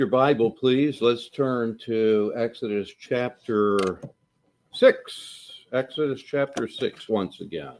Your Bible, please. Let's turn to Exodus chapter 6. Exodus chapter 6 once again.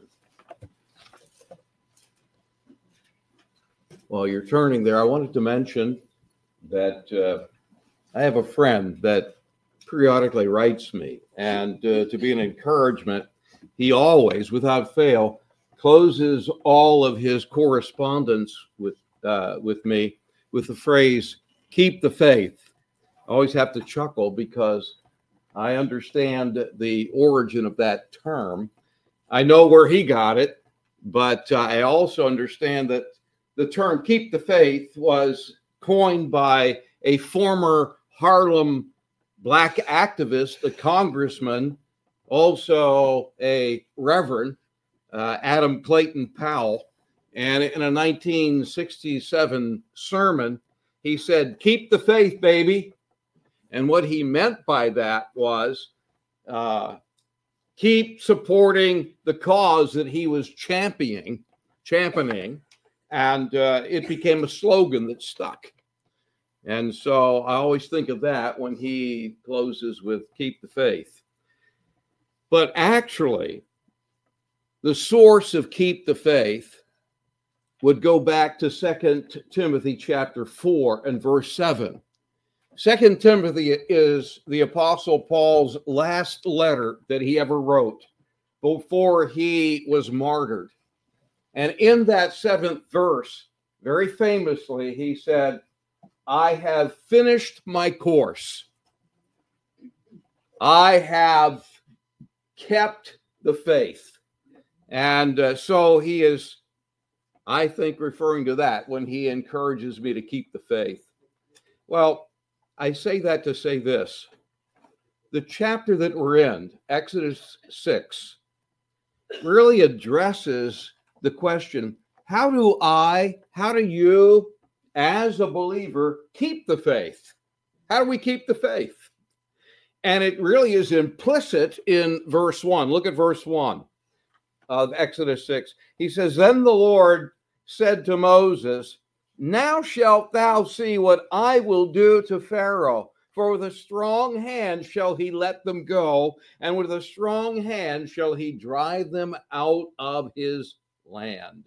While you're turning there, I wanted to mention that I have a friend that periodically writes me, and to be an encouragement, he always, without fail, closes all of his correspondence with me with the phrase, "Keep the faith." I always have to chuckle because I understand the origin of that term. I know where he got it, but I also understand that the term "keep the faith" was coined by a former Harlem black activist, a congressman, also a reverend, Adam Clayton Powell. And in a 1967 sermon, he said, "Keep the faith, baby." And what he meant by that was keep supporting the cause that he was championing, and it became a slogan that stuck. And so I always think of that when he closes with "keep the faith." But actually, the source of "keep the faith" would go back to 2 Timothy chapter 4 and verse 7. 2 Timothy is the Apostle Paul's last letter that he ever wrote before he was martyred. And in that 7th verse, very famously, he said, "I have finished my course. I have kept the faith." And so he is, I think, referring to that when he encourages me to keep the faith. Well, I say that to say this. The chapter that we're in, Exodus 6, really addresses the question, how do you, as a believer, keep the faith? How do we keep the faith? And it really is implicit in verse 1. Look at verse 1 of Exodus 6. He says, "Then the Lord said to Moses, 'Now shalt thou see what I will do to Pharaoh, for with a strong hand shall he let them go, and with a strong hand shall he drive them out of his land.'"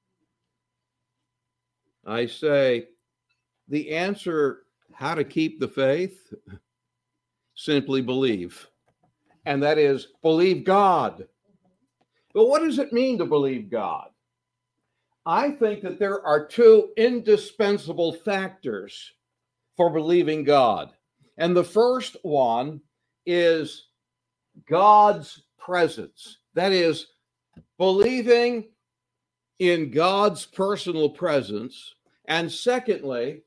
I say, the answer, how to keep the faith? Simply believe. And that is, believe God. But what does it mean to believe God? I think that there are two indispensable factors for believing God. And the first one is God's presence. That is, believing in God's personal presence. And secondly,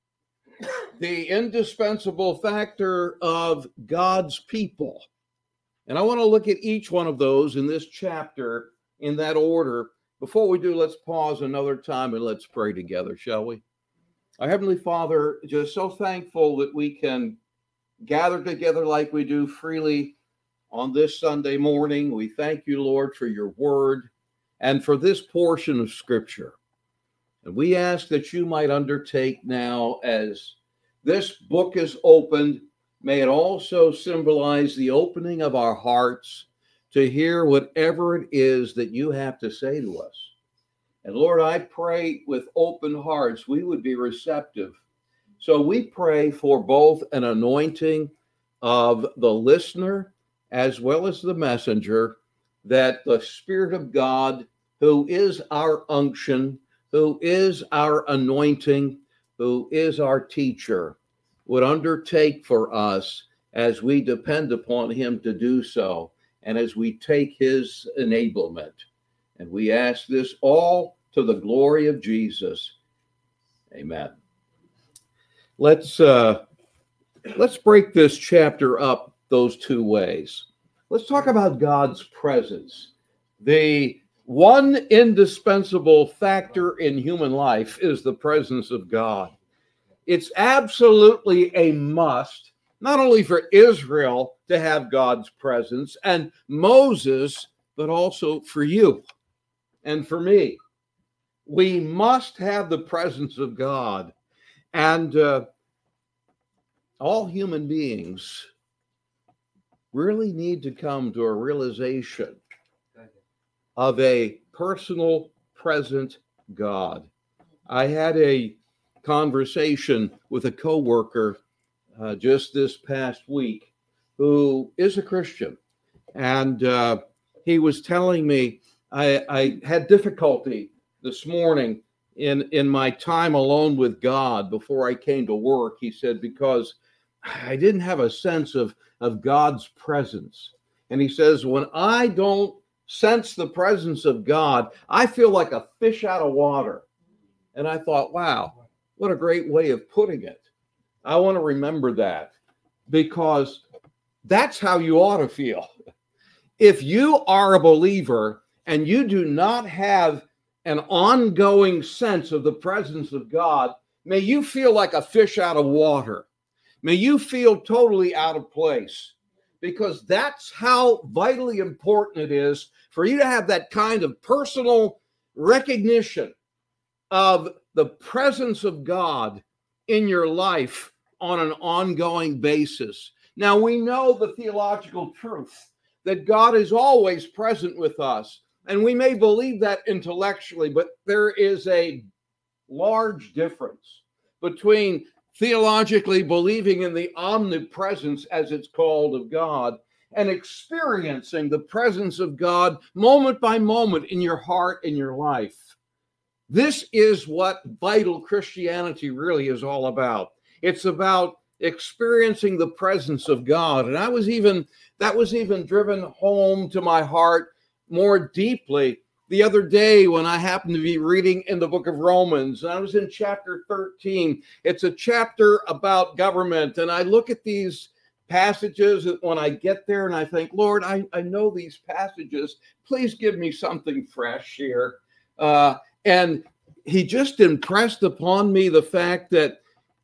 the indispensable factor of God's people. And I want to look at each one of those in this chapter in that order. Before we do, let's pause another time and let's pray together, shall we? Our Heavenly Father, just so thankful that we can gather together like we do freely on this Sunday morning. We thank you, Lord, for your word and for this portion of Scripture. And we ask that you might undertake now, as this book is opened, may it also symbolize the opening of our hearts to hear whatever it is that you have to say to us. And Lord, I pray with open hearts we would be receptive. So we pray for both an anointing of the listener as well as the messenger, that the Spirit of God, who is our unction, who is our anointing, who is our teacher, would undertake for us as we depend upon him to do so, and as we take his enablement. And we ask this all to the glory of Jesus. Amen. Let's break this chapter up those two ways. Let's talk about God's presence. The one indispensable factor in human life is the presence of God. It's absolutely a must, not only for Israel to have God's presence and Moses, but also for you and for me. We must have the presence of God. And all human beings really need to come to a realization of a personal, present God. I had a conversation with a coworker just this past week who is a Christian, and he was telling me I had difficulty this morning in my time alone with God before I came to work. He said, because I didn't have a sense of God's presence. And he says, when I don't sense the presence of God, I feel like a fish out of water. And I thought, wow, what a great way of putting it. I want to remember that, because that's how you ought to feel. If you are a believer and you do not have an ongoing sense of the presence of God, may you feel like a fish out of water. May you feel totally out of place, because that's how vitally important it is for you to have that kind of personal recognition of the presence of God in your life on an ongoing basis. Now, we know the theological truth that God is always present with us, and we may believe that intellectually, but there is a large difference between theologically believing in the omnipresence, as it's called, of God, and experiencing the presence of God moment by moment in your heart, in your life. This is what vital Christianity really is all about. It's about experiencing the presence of God. And that was even driven home to my heart more deeply the other day when I happened to be reading in the book of Romans. I was in chapter 13. It's a chapter about government. And I look at these passages when I get there and I think, Lord, I know these passages. Please give me something fresh here. And he just impressed upon me the fact that,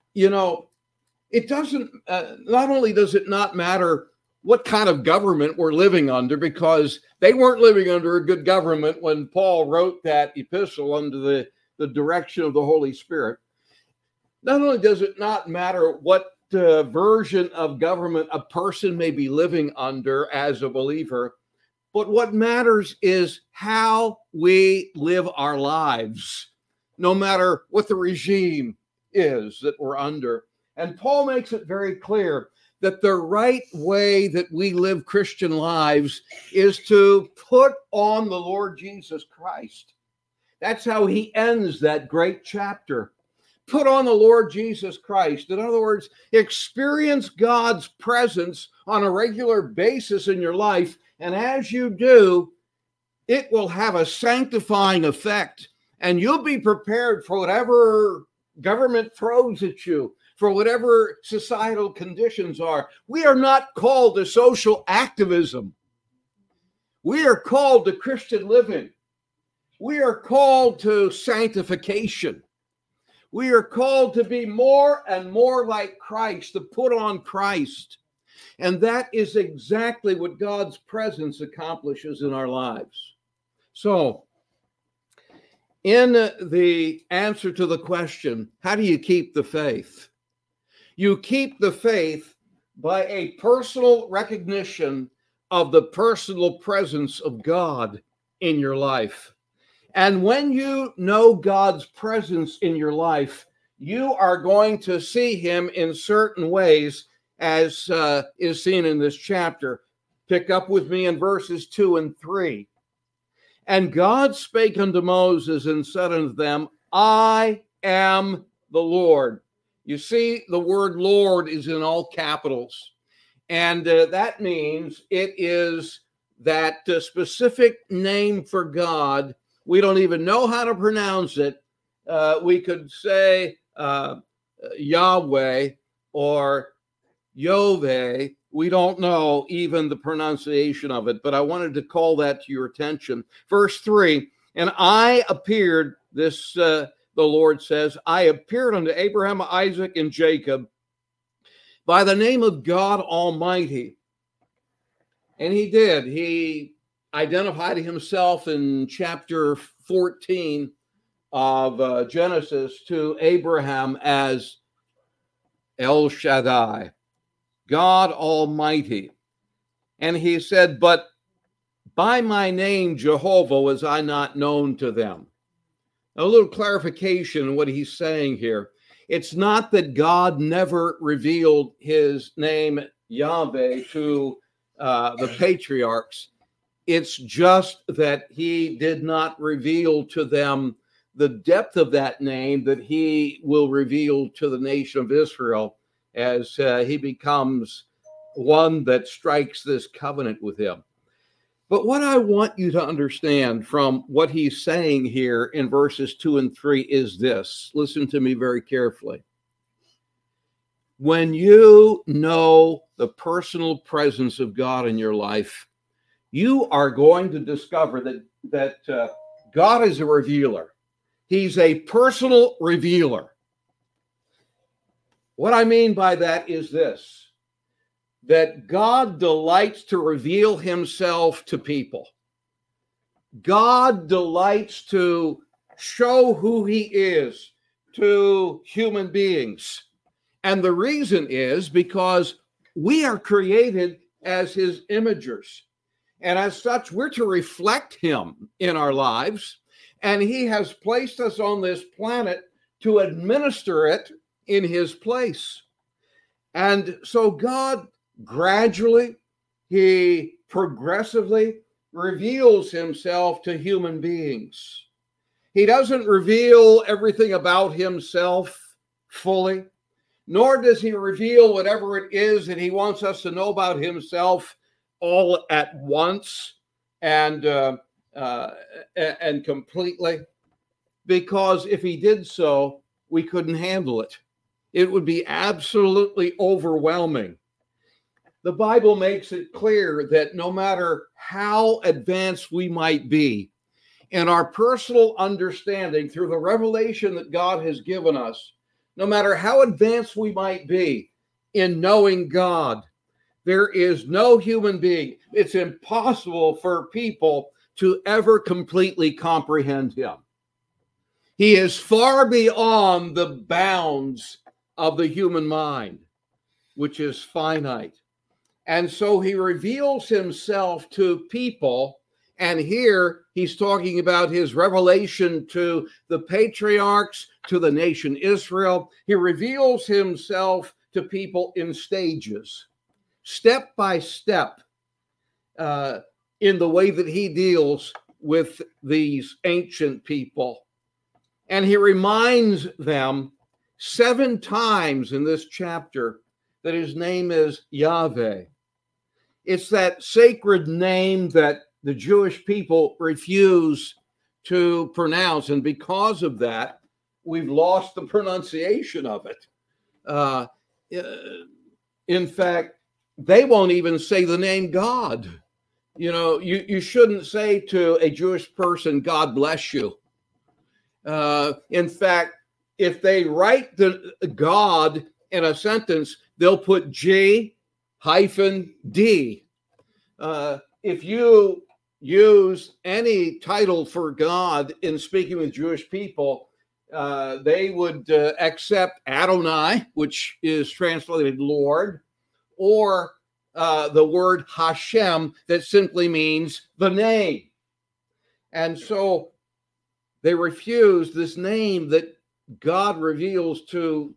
it doesn't, not only does it not matter what kind of government we're living under, because they weren't living under a good government when Paul wrote that epistle under the direction of the Holy Spirit. Not only does it not matter what version of government a person may be living under as a believer, but what matters is how we live our lives, no matter what the regime is that we're under. And Paul makes it very clear that the right way that we live Christian lives is to put on the Lord Jesus Christ. That's how he ends that great chapter. Put on the Lord Jesus Christ. In other words, experience God's presence on a regular basis in your life. And as you do, it will have a sanctifying effect. And you'll be prepared for whatever government throws at you, for whatever societal conditions are. We are not called to social activism. We are called to Christian living. We are called to sanctification. We are called to be more and more like Christ, to put on Christ. And that is exactly what God's presence accomplishes in our lives. So, in the answer to the question, how do you keep the faith? You keep the faith by a personal recognition of the personal presence of God in your life. And when you know God's presence in your life, you are going to see him in certain ways, as is seen in this chapter. Pick up with me in verses 2 and 3. And God spake unto Moses and said unto them, I am the Lord. You see, the word Lord is in all capitals. And that means it is that specific name for God. We don't even know how to pronounce it. We could say Yahweh or Yoveh. We don't know even the pronunciation of it, but I wanted to call that to your attention. Verse 3, and I appeared, the Lord says, I appeared unto Abraham, Isaac, and Jacob by the name of God Almighty. And he did. He identified himself in chapter 14 of Genesis to Abraham as El Shaddai. God Almighty. And he said, but by my name, Jehovah, was I not known to them. A little clarification on what he's saying here. It's not that God never revealed his name, Yahweh, to the patriarchs. It's just that he did not reveal to them the depth of that name that he will reveal to the nation of Israel as he becomes one that strikes this covenant with him. But what I want you to understand from what he's saying here in verses 2 and 3 is this. Listen to me very carefully. When you know the personal presence of God in your life, you are going to discover that God is a revealer. He's a personal revealer. What I mean by that is this, that God delights to reveal himself to people. God delights to show who he is to human beings. And the reason is because we are created as his imagers. And as such, we're to reflect him in our lives. And he has placed us on this planet to administer it in his place. And so God gradually, he progressively reveals himself to human beings. He doesn't reveal everything about himself fully, nor does he reveal whatever it is that he wants us to know about himself all at once and completely, because if he did so, we couldn't handle it. It would be absolutely overwhelming. The Bible makes it clear that no matter how advanced we might be in our personal understanding through the revelation that God has given us, no matter how advanced we might be in knowing God, there is no human being. It's impossible for people to ever completely comprehend him. He is far beyond the bounds of the human mind, which is finite. And so he reveals himself to people. And here he's talking about his revelation to the patriarchs, to the nation Israel. He reveals himself to people in stages, step by step, in the way that he deals with these ancient people. And he reminds them 7 times in this chapter that his name is Yahweh. It's that sacred name that the Jewish people refuse to pronounce. And because of that, we've lost the pronunciation of it. In fact, they won't even say the name God. You know, you shouldn't say to a Jewish person, God bless you. In fact, if they write the God in a sentence, they'll put G-D. If you use any title for God in speaking with Jewish people, they would accept Adonai, which is translated Lord, or the word Hashem, that simply means the name. And so they refuse this name that God reveals to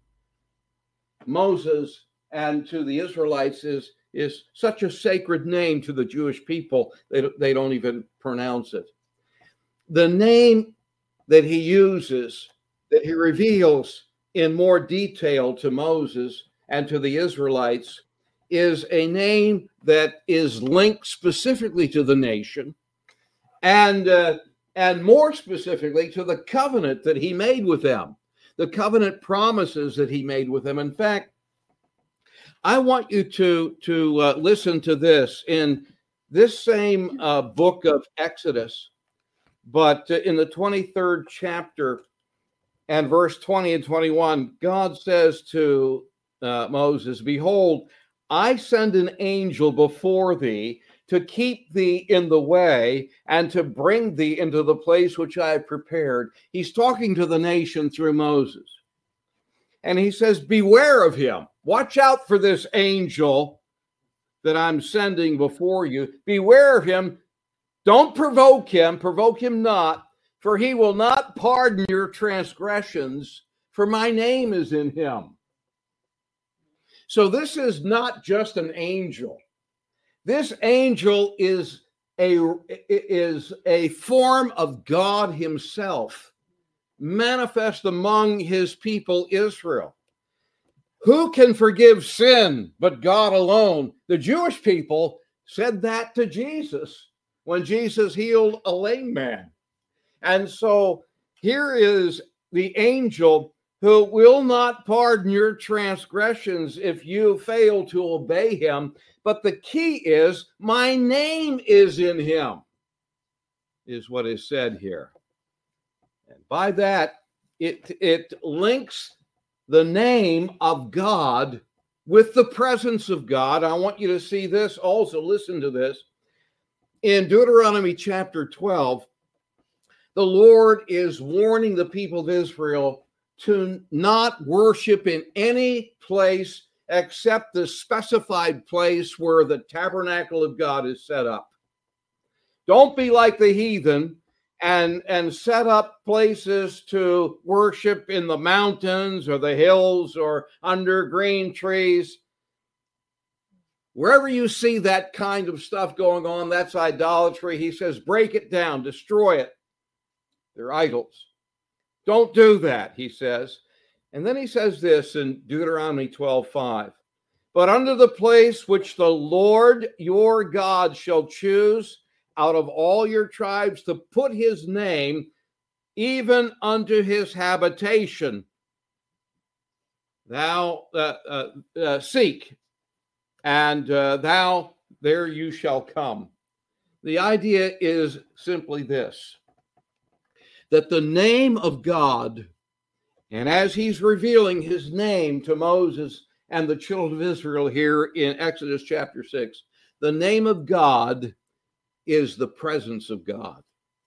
Moses and to the Israelites is such a sacred name to the Jewish people, they don't even pronounce it. The name that he uses, that he reveals in more detail to Moses and to the Israelites, is a name that is linked specifically to the nation and more specifically to the covenant that he made with them, the covenant promises that he made with them. In fact, I want you to listen to this in this same book of Exodus, but in the 23rd chapter and verse 20 and 21, God says to Moses, "Behold, I send an angel before thee to keep thee in the way and to bring thee into the place which I have prepared." He's talking to the nation through Moses. And he says, beware of him. Watch out for this angel that I'm sending before you. Beware of him. Don't provoke him not, for he will not pardon your transgressions, for my name is in him. So this is not just an angel. This angel is a form of God himself, manifest among his people Israel. Who can forgive sin but God alone? The Jewish people said that to Jesus when Jesus healed a lame man. And so here is the angel who will not pardon your transgressions if you fail to obey him. But the key is, my name is in him, is what is said here. And by that, it links the name of God with the presence of God. I want you to see this also. Listen to this. In Deuteronomy chapter 12, the Lord is warning the people of Israel to not worship in any place except the specified place where the tabernacle of God is set up. Don't be like the heathen and set up places to worship in the mountains or the hills or under green trees. Wherever you see that kind of stuff going on, that's idolatry. He says, break it down, destroy it. They're idols. Don't do that, he says. And then he says this in Deuteronomy 12:5. But unto the place which the Lord your God shall choose out of all your tribes to put his name, even unto his habitation, thou seek, and thou there you shall come. The idea is simply this, that the name of God, and as he's revealing his name to Moses and the children of Israel here in Exodus chapter 6, the name of God is the presence of God.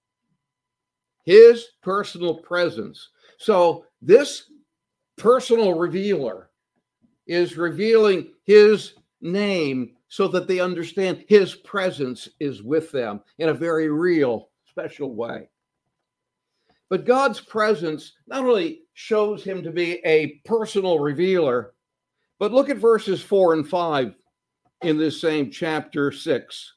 His personal presence. So this personal revealer is revealing his name so that they understand his presence is with them in a very real, special way. But God's presence not only shows him to be a personal revealer, but look at verses 4 and 5 in this same chapter 6.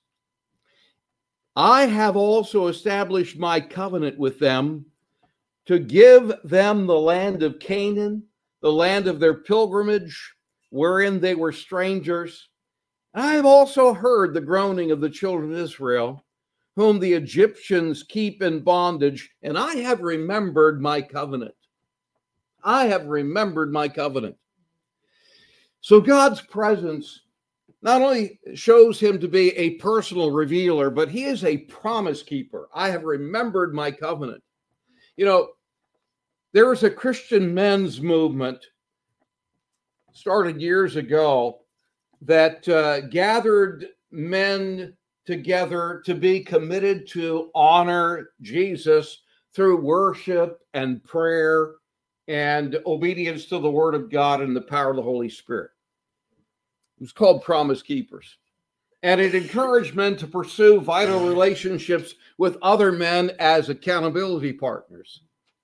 I have also established my covenant with them to give them the land of Canaan, the land of their pilgrimage, wherein they were strangers. I have also heard the groaning of the children of Israel, whom the Egyptians keep in bondage, and I have remembered my covenant. I have remembered my covenant. So God's presence not only shows him to be a personal revealer, but he is a promise keeper. I have remembered my covenant. You know, there was a Christian men's movement started years ago that gathered men together to be committed to honor Jesus through worship and prayer and obedience to the word of God and the power of the Holy Spirit. It was called Promise Keepers. And it encouraged men to pursue vital relationships with other men as accountability partners.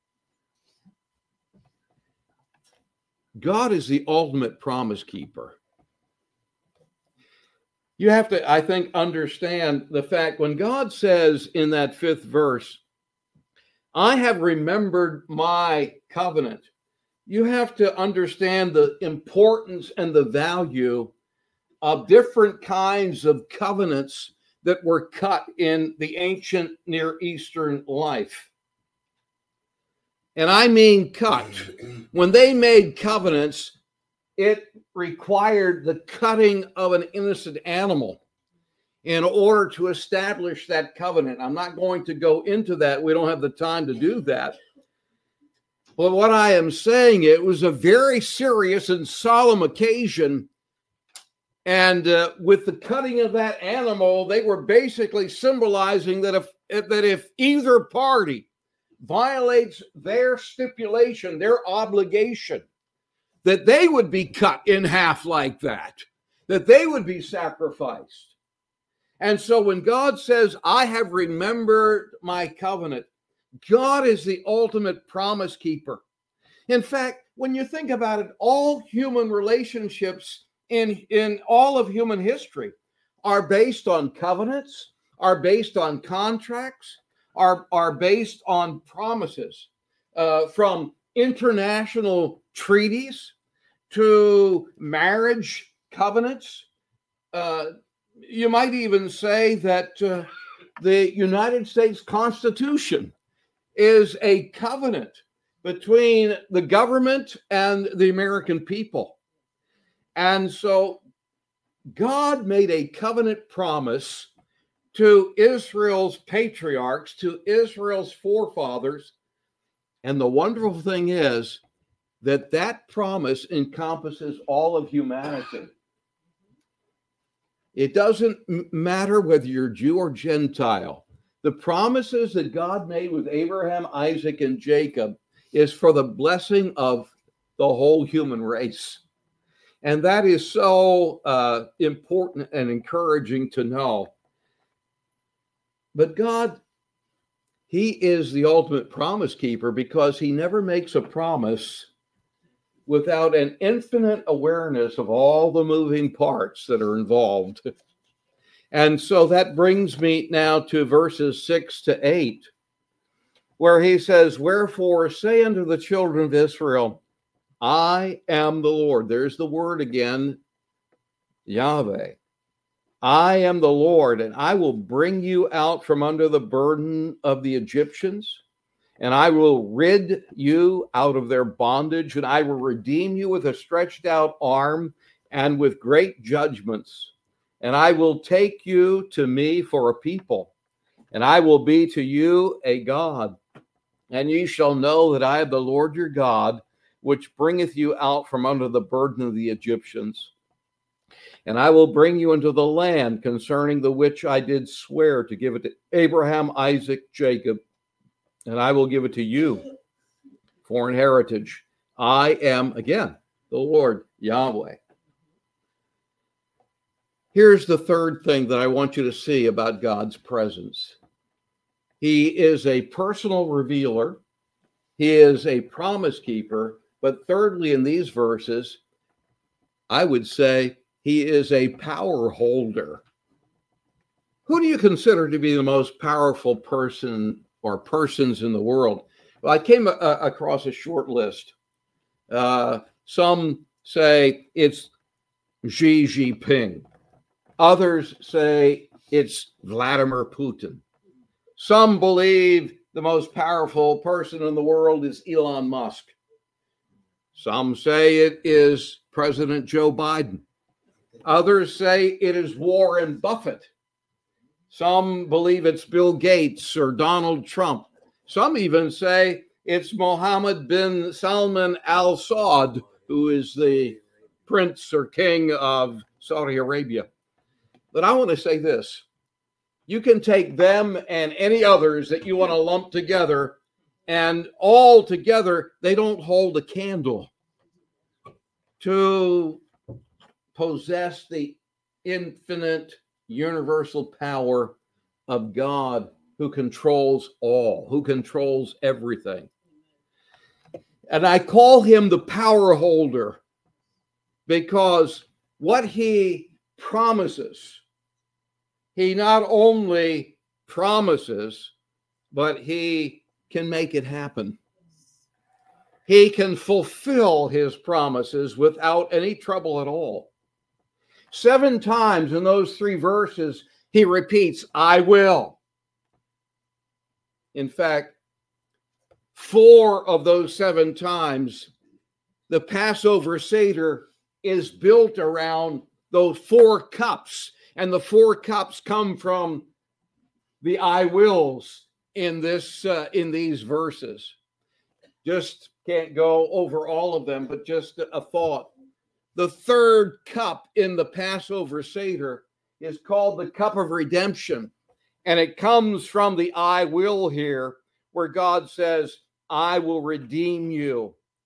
God is the ultimate promise keeper. You have to, I think, understand the fact when God says in that 5th verse, I have remembered my covenant, you have to understand the importance and the value of different kinds of covenants that were cut in the ancient Near Eastern life. And I mean cut. When they made covenants, it required the cutting of an innocent animal in order to establish that covenant. I'm not going to go into that. We don't have the time to do that. But what I am saying, it was a very serious and solemn occasion. And with the cutting of that animal, they were basically symbolizing that if either party violates their stipulation, their obligation, that they would be cut in half like that they would be sacrificed. And so when God says, I have remembered my covenant, God is the ultimate promise keeper. In fact, when you think about it, all human relationships in all of human history are based on covenants, are based on contracts, are based on promises, from international treaties to marriage covenants. You might even say that the United States Constitution is a covenant between the government and the American people. And so God made a covenant promise to Israel's patriarchs, to Israel's forefathers. And the wonderful thing is that that promise encompasses all of humanity. It doesn't matter whether you're Jew or Gentile. The promises that God made with Abraham, Isaac, and Jacob is for the blessing of the whole human race. And that is so important and encouraging to know. But God, he is the ultimate promise keeper because he never makes a promise without an infinite awareness of all the moving parts that are involved. And so that brings me now to verses 6-8, where he says, wherefore say unto the children of Israel, I am the Lord. There's the word again, Yahweh. I am the Lord, and I will bring you out from under the burden of the Egyptians, and I will rid you out of their bondage, and I will redeem you with a stretched out arm and with great judgments. And I will take you to me for a people, and I will be to you a God. And ye shall know that I am the Lord your God, which bringeth you out from under the burden of the Egyptians. And I will bring you into the land concerning the which I did swear to give it to Abraham, Isaac, Jacob, and I will give it to you for an heritage. I am, again, the Lord Yahweh. Here's the third thing that I want you to see about God's presence. He is a personal revealer. He is a promise keeper. But thirdly, in these verses, I would say he is a power holder. Who do you consider to be the most powerful person or persons in the world? Well, I came across a short list. Some say it's Xi Jinping. Others say it's Vladimir Putin. Some believe the most powerful person in the world is Elon Musk. Some say it is President Joe Biden. Others say it is Warren Buffett. Some believe it's Bill Gates or Donald Trump. Some even say it's Mohammed bin Salman Al Saud, who is the prince or king of Saudi Arabia. But I want to say this. You can take them and any others that you want to lump together, and all together, they don't hold a candle to possess the infinite universal power of God who controls all, who controls everything. And I call him the power holder because what he promises, he not only promises, but he can make it happen. He can fulfill his promises without any trouble at all. 7 times in those 3 verses, he repeats, I will. In fact, 4 of those 7 times, the Passover Seder is built around those 4 cups. And the 4 cups come from the I wills in these verses. Just can't go over all of them, but just a thought. The 3rd cup in the Passover Seder is called the cup of redemption. And it comes from the I will here, where God says, I will redeem you.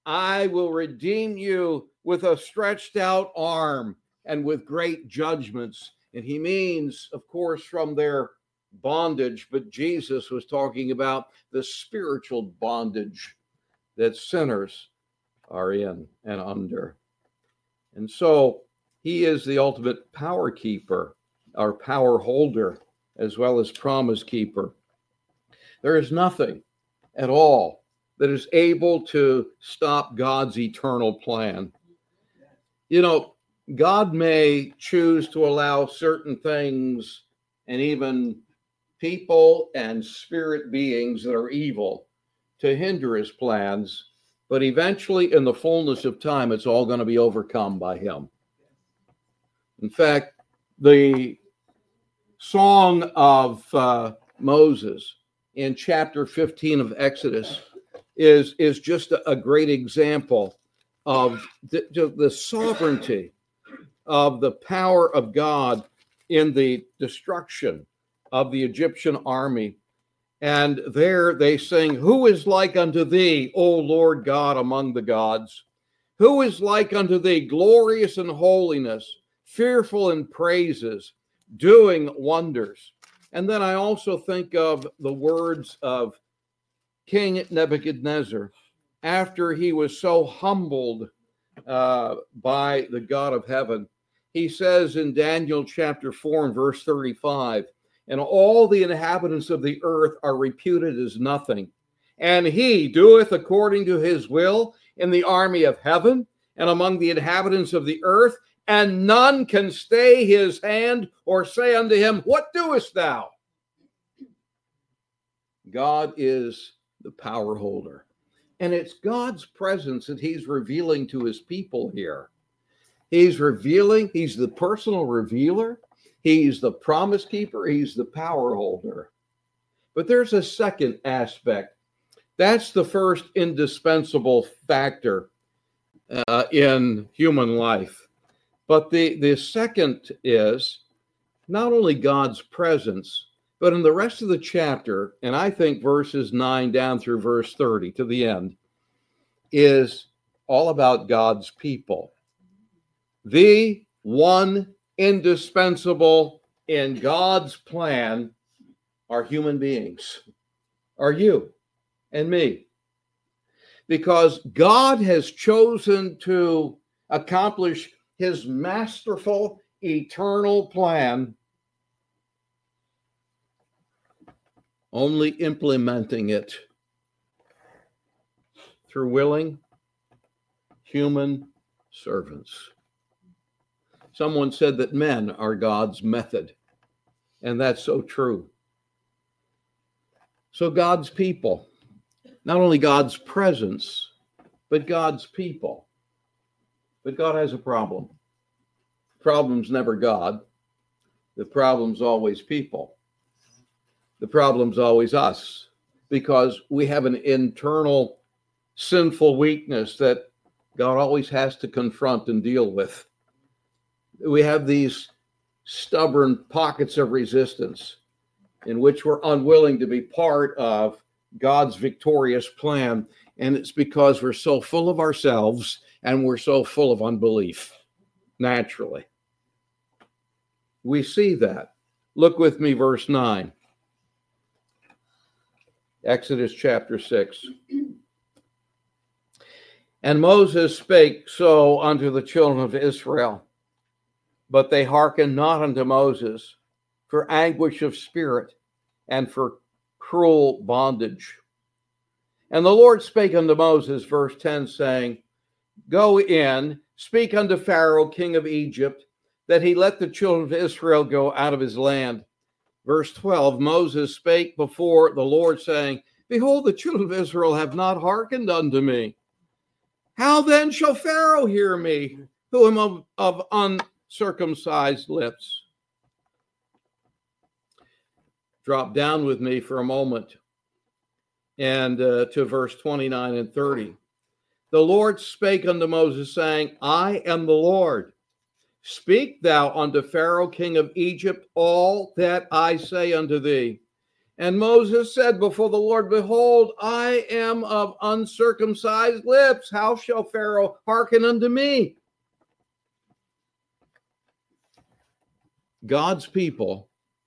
I will redeem you with a stretched out arm and with great judgments. And he means, of course, from their bondage, but Jesus was talking about the spiritual bondage that sinners are in and under. And so he is the ultimate power keeper, our power holder, as well as promise keeper. There is nothing at all that is able to stop God's eternal plan. You know, God may choose to allow certain things and even people and spirit beings that are evil to hinder his plans, but eventually in the fullness of time, it's all going to be overcome by him. In fact, the song of Moses in chapter 15 of Exodus is just a great example of the sovereignty of the power of God in the destruction of the Egyptian army. And there they sing, "Who is like unto thee, O Lord God among the gods? Who is like unto thee, glorious in holiness, fearful in praises, doing wonders?" And then I also think of the words of King Nebuchadnezzar after he was so humbled by the God of heaven. He says in Daniel chapter 4 and verse 35, "And all the inhabitants of the earth are reputed as nothing. And he doeth according to his will in the army of heaven and among the inhabitants of the earth, and none can stay his hand or say unto him, What doest thou?" God is the power holder. And it's God's presence that he's revealing to his people here. He's revealing, he's the personal revealer, he's the promise keeper, he's the power holder. But there's a second aspect. That's the first indispensable factor in human life. But the second is not only God's presence, but in the rest of the chapter, and I think verses 9 down through verse 30 to the end, is all about God's people. The one indispensable in God's plan are human beings, are you and me. Because God has chosen to accomplish his masterful, eternal plan, only implementing it through willing human servants. Someone said that men are God's method, and that's so true. So God's people, not only God's presence, but God's people. But God has a problem. The problem's never God. The problem's always people. The problem's always us, because we have an internal sinful weakness that God always has to confront and deal with. We have these stubborn pockets of resistance in which we're unwilling to be part of God's victorious plan. And it's because we're so full of ourselves and we're so full of unbelief, naturally. We see that. Look with me, verse 9. Exodus chapter 6. "And Moses spake so unto the children of Israel, but they hearkened not unto Moses for anguish of spirit and for cruel bondage. And the Lord spake unto Moses," verse 10, saying, "Go in, speak unto Pharaoh, king of Egypt, that he let the children of Israel go out of his land." Verse 12, "Moses spake before the Lord, saying, Behold, the children of Israel have not hearkened unto me. How then shall Pharaoh hear me, who am of uncircumcised lips?" Drop down with me for a moment and to verse 29 and 30. "The Lord spake unto Moses, saying, I am the Lord. Speak thou unto Pharaoh, king of Egypt, all that I say unto thee. And Moses said before the Lord, behold, I am of uncircumcised lips. How shall Pharaoh hearken unto me? God's people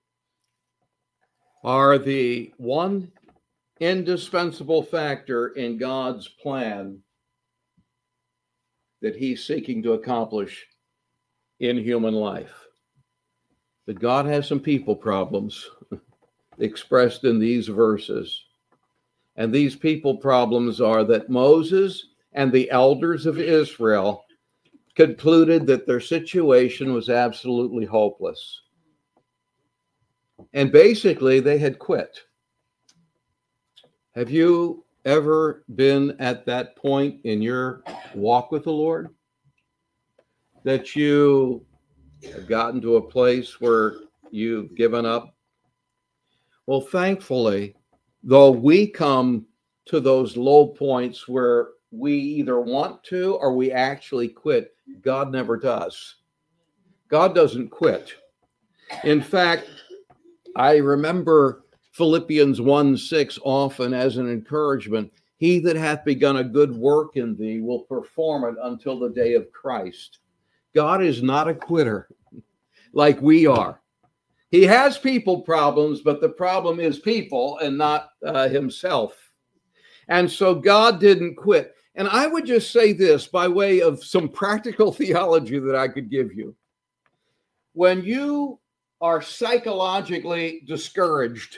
are the one indispensable factor in God's plan that he's seeking to accomplish in human life. But God has some people problems expressed in these verses. And these people problems are that Moses and the elders of Israel concluded that their situation was absolutely hopeless. And basically, they had quit. Have you ever been at that point in your walk with the Lord? That you have gotten to a place where you've given up? Well, thankfully, though we come to those low points where we either want to or we actually quit, God never does. God doesn't quit. In fact, I remember Philippians 1:6 often as an encouragement. He that hath begun a good work in thee will perform it until the day of Christ. God is not a quitter like we are. He has people problems, but the problem is people and not himself. And so God didn't quit. And I would just say this by way of some practical theology that I could give you. When you are psychologically discouraged,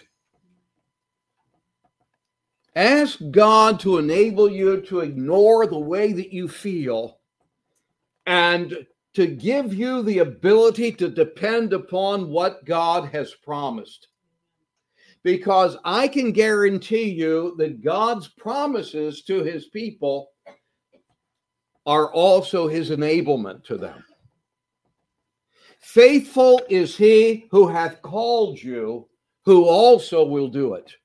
ask God to enable you to ignore the way that you feel and to give you the ability to depend upon what God has promised. Because I can guarantee you that God's promises to his people are also his enablement to them. Faithful is he who hath called you, who also will do it.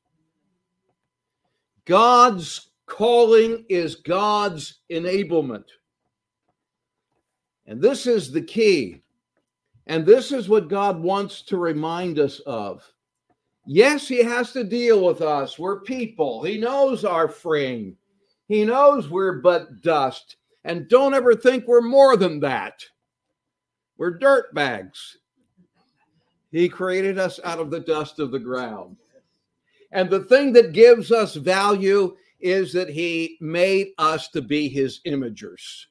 God's calling is God's enablement. And this is the key. And this is what God wants to remind us of. Yes, he has to deal with us. We're people. He knows our frame. He knows we're but dust. And don't ever think we're more than that. We're dirt bags. He created us out of the dust of the ground. And the thing that gives us value is that he made us to be his imagers.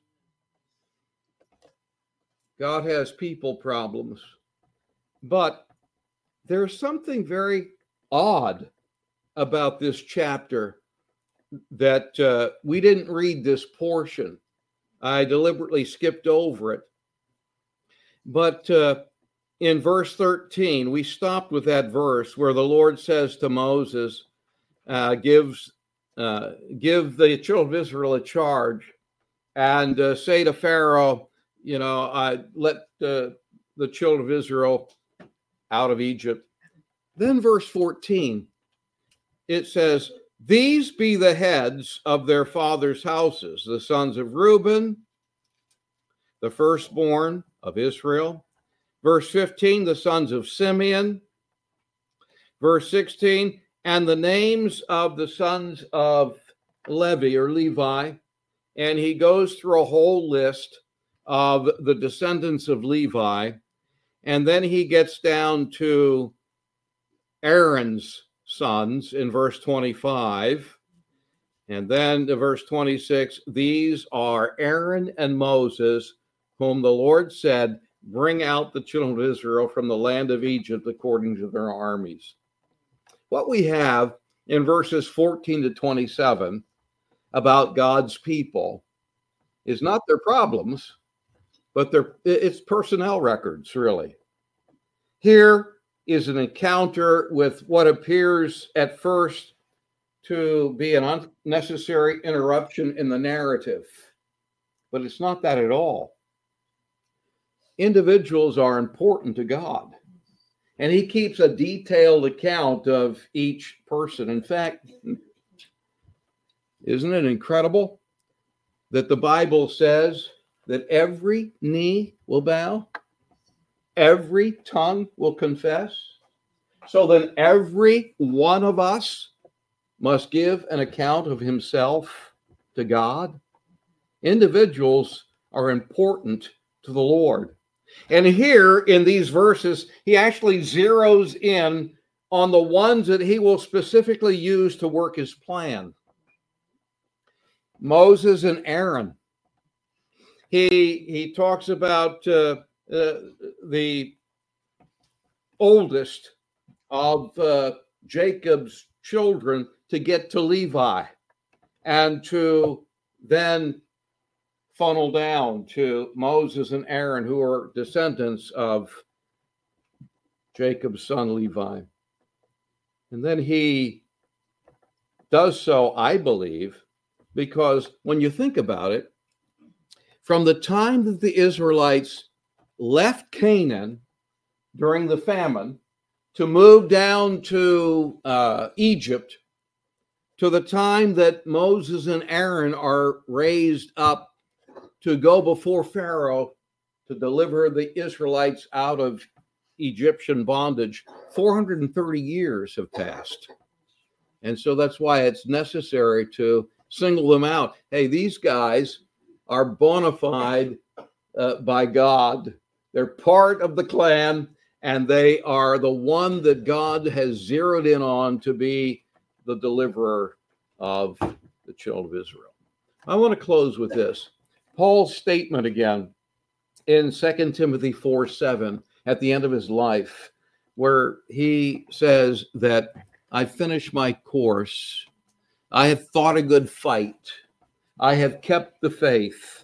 God has people problems, but there's something very odd about this chapter that we didn't read this portion. I deliberately skipped over it. But in verse 13, we stopped with that verse where the Lord says to Moses, give the children of Israel a charge and say to Pharaoh, let the children of Israel out of Egypt. Then verse 14, it says, these be the heads of their fathers' houses, the sons of Reuben, the firstborn of Israel. Verse 15, the sons of Simeon. Verse 16, and the names of the sons of Levi or Levi. And he goes through a whole list of the descendants of Levi. And then he gets down to Aaron's sons in verse 25. And then to verse 26, these are Aaron and Moses, whom the Lord said, bring out the children of Israel from the land of Egypt according to their armies. What we have in verses 14 to 27 about God's people is not their problems, but it's personnel records, really. Here is an encounter with what appears at first to be an unnecessary interruption in the narrative, but it's not that at all. Individuals are important to God, and he keeps a detailed account of each person. In fact, isn't it incredible that the Bible says that every knee will bow, every tongue will confess? So then every one of us must give an account of himself to God. Individuals are important to the Lord. And here in these verses, he actually zeroes in on the ones that he will specifically use to work his plan. Moses and Aaron. He talks about the oldest of Jacob's children to get to Levi and to then funnel down to Moses and Aaron, who are descendants of Jacob's son Levi. And then he does so, I believe, because when you think about it, from the time that the Israelites left Canaan during the famine to move down to Egypt, to the time that Moses and Aaron are raised up to go before Pharaoh to deliver the Israelites out of Egyptian bondage, 430 years have passed. And so that's why it's necessary to single them out. Hey, these guys are bona fide by God. They're part of the clan, and they are the one that God has zeroed in on to be the deliverer of the children of Israel. I want to close with this. Paul's statement again in 2 Timothy 4:7 at the end of his life, where he says that I finished my course. I have fought a good fight. I have kept the faith.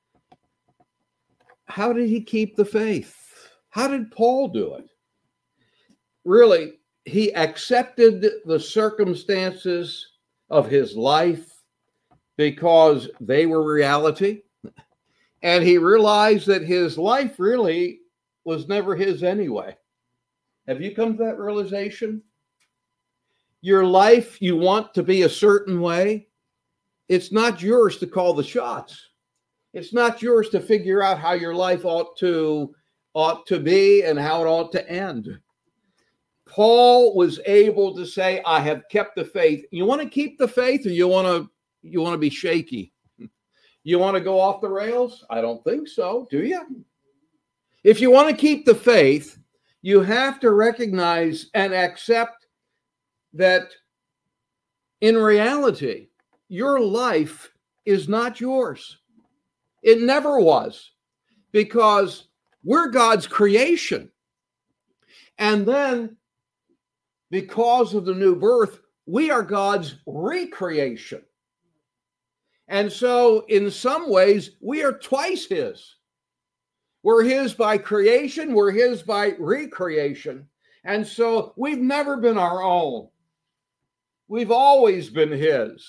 How did he keep the faith? How did Paul do it? Really, he accepted the circumstances of his life because they were reality. And he realized that his life really was never his anyway. Have you come to that realization? Your life, you want to be a certain way. It's not yours to call the shots. It's not yours to figure out how your life ought to be and how it ought to end. Paul was able to say, I have kept the faith. You want to keep the faith, or you want to be shaky? You want to go off the rails? I don't think so. Do you? If you want to keep the faith, you have to recognize and accept that in reality, your life is not yours. It never was, because we're God's creation. And then because of the new birth, we are God's recreation. And so in some ways, we are twice his. We're his by creation. We're his by recreation. And so we've never been our own. We've always been his.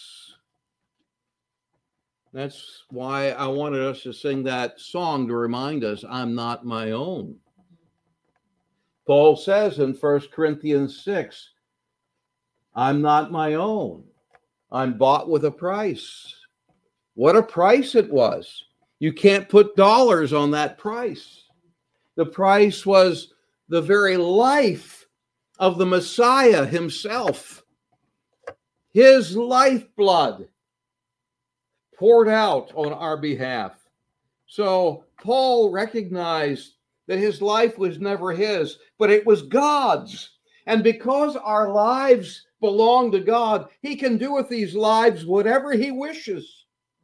That's why I wanted us to sing that song to remind us, I'm not my own. Paul says in 1 Corinthians 6, I'm not my own. I'm bought with a price. What a price it was. You can't put dollars on that price. The price was the very life of the Messiah himself. His lifeblood poured out on our behalf. So Paul recognized that his life was never his, but it was God's. And because our lives belong to God, he can do with these lives whatever he wishes.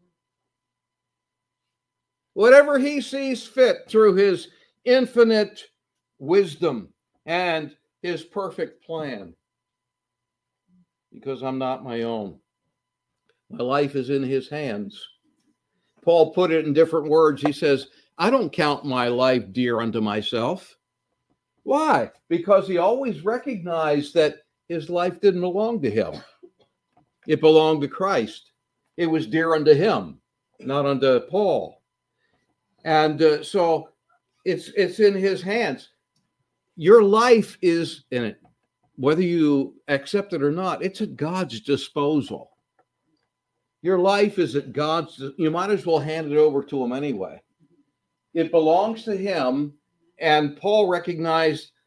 Whatever he sees fit through his infinite wisdom and his perfect plan. Because I'm not my own. My life is in his hands. Paul put it in different words. He says, I don't count my life dear unto myself. Why? Because he always recognized that his life didn't belong to him. It belonged to Christ. It was dear unto him, not unto Paul. And so it's in his hands. Your life is in it. Whether you accept it or not, it's at God's disposal. Your life is at God's, you might as well hand it over to him anyway. It belongs to him, and Paul recognized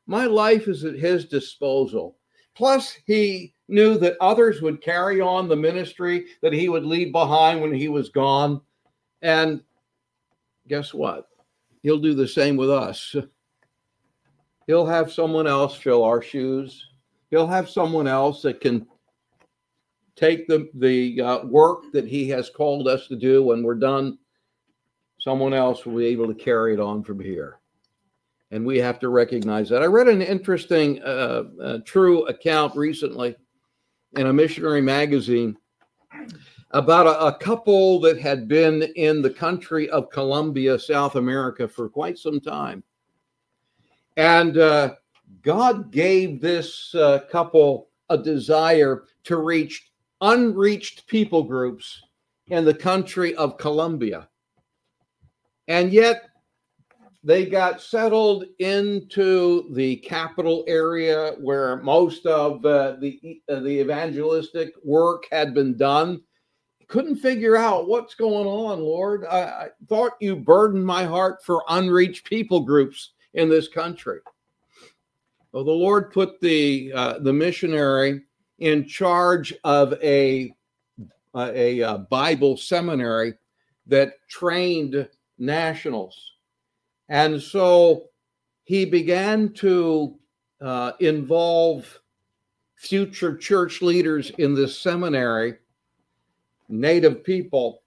My life is at his disposal. Plus, he knew that others would carry on the ministry that he would leave behind when he was gone. And guess what? He'll do the same with us. He'll have someone else fill our shoes. He'll have someone else that can take the work that he has called us to do. When we're done, someone else will be able to carry it on from here. And we have to recognize that. I read an interesting, true account recently in a missionary magazine about a couple that had been in the country of Colombia, South America, for quite some time. And God gave this couple a desire to reach unreached people groups in the country of Colombia. And yet, they got settled into the capital area where most of the evangelistic work had been done. Couldn't figure out what's going on, Lord. I thought you burdened my heart for unreached people groups in this country. Well, the Lord put the missionary in charge of a Bible seminary that trained nationals. And so he began to involve future church leaders in this seminary, native people,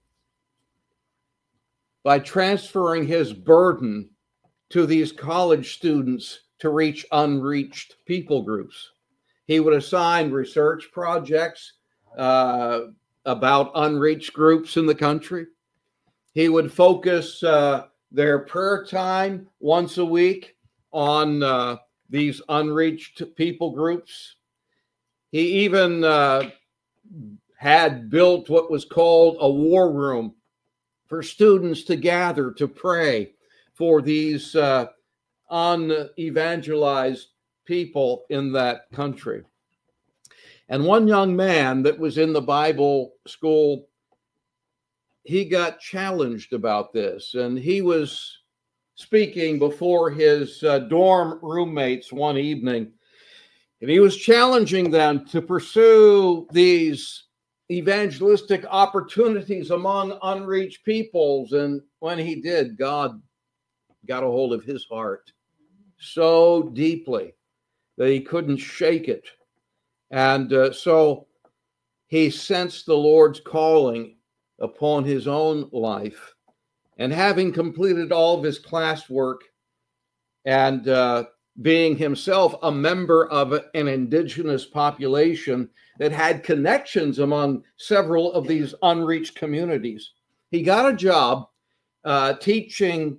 by transferring his burden to these college students to reach unreached people groups. He would assign research projects about unreached groups in the country. He would focus their prayer time once a week on these unreached people groups. He even had built what was called a war room for students to gather to pray for these unevangelized people in that country. And one young man that was in the Bible school, he got challenged about this, and he was speaking before his dorm roommates one evening, and he was challenging them to pursue these evangelistic opportunities among unreached peoples. And when he did, God got a hold of his heart so deeply that he couldn't shake it. And so he sensed the Lord's calling upon his own life. And having completed all of his classwork and being himself a member of an indigenous population that had connections among several of these unreached communities, he got a job teaching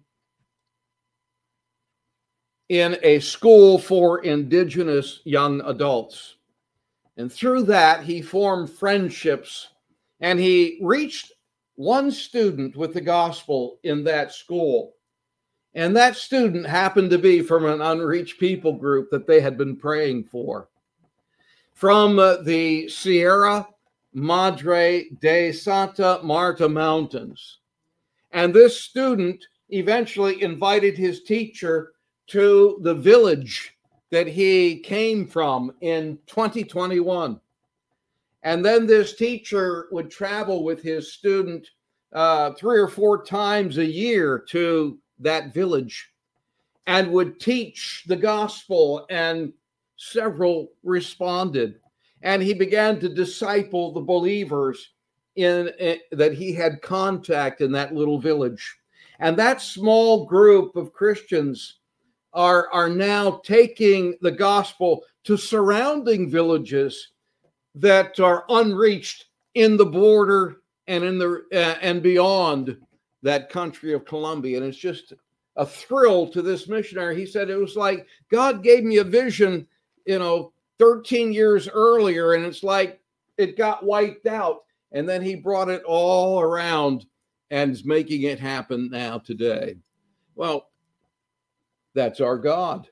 in a school for indigenous young adults. And through that, he formed friendships, and he reached one student with the gospel in that school. And that student happened to be from an unreached people group that they had been praying for, from the Sierra Madre de Santa Marta Mountains. And this student eventually invited his teacher to the village that he came from in 2021. And then this teacher would travel with his student 3 or 4 times a year to that village and would teach the gospel, and several responded. And he began to disciple the believers that he had contact in that little village. And that small group of Christians are now taking the gospel to surrounding villages that are unreached in the border and in the and beyond that country of Colombia. And it's just a thrill to this missionary. He said it was like God gave me a vision, 13 years earlier, and it's like it got wiped out. And then he brought it all around and is making it happen now today. Well, that's our God.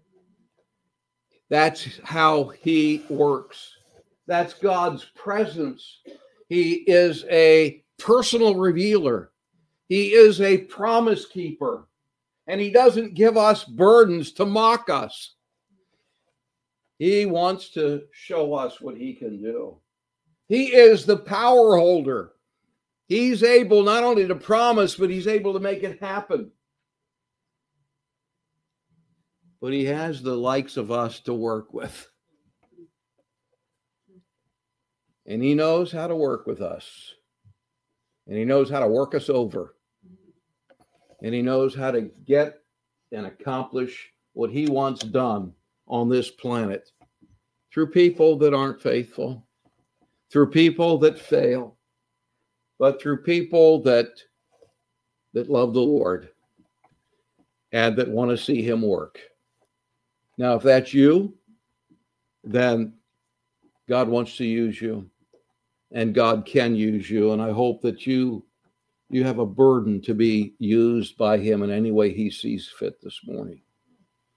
That's how he works. That's God's presence. He is a personal revealer. He is a promise keeper. And he doesn't give us burdens to mock us. He wants to show us what he can do. He is the power holder. He's able not only to promise, but he's able to make it happen. But he has the likes of us to work with. And he knows how to work with us. And he knows how to work us over. And he knows how to get and accomplish what he wants done on this planet through people that aren't faithful, through people that fail, but through people that love the Lord and that want to see him work. Now, if that's you, then God wants to use you, and God can use you. And I hope that you have a burden to be used by him in any way he sees fit this morning.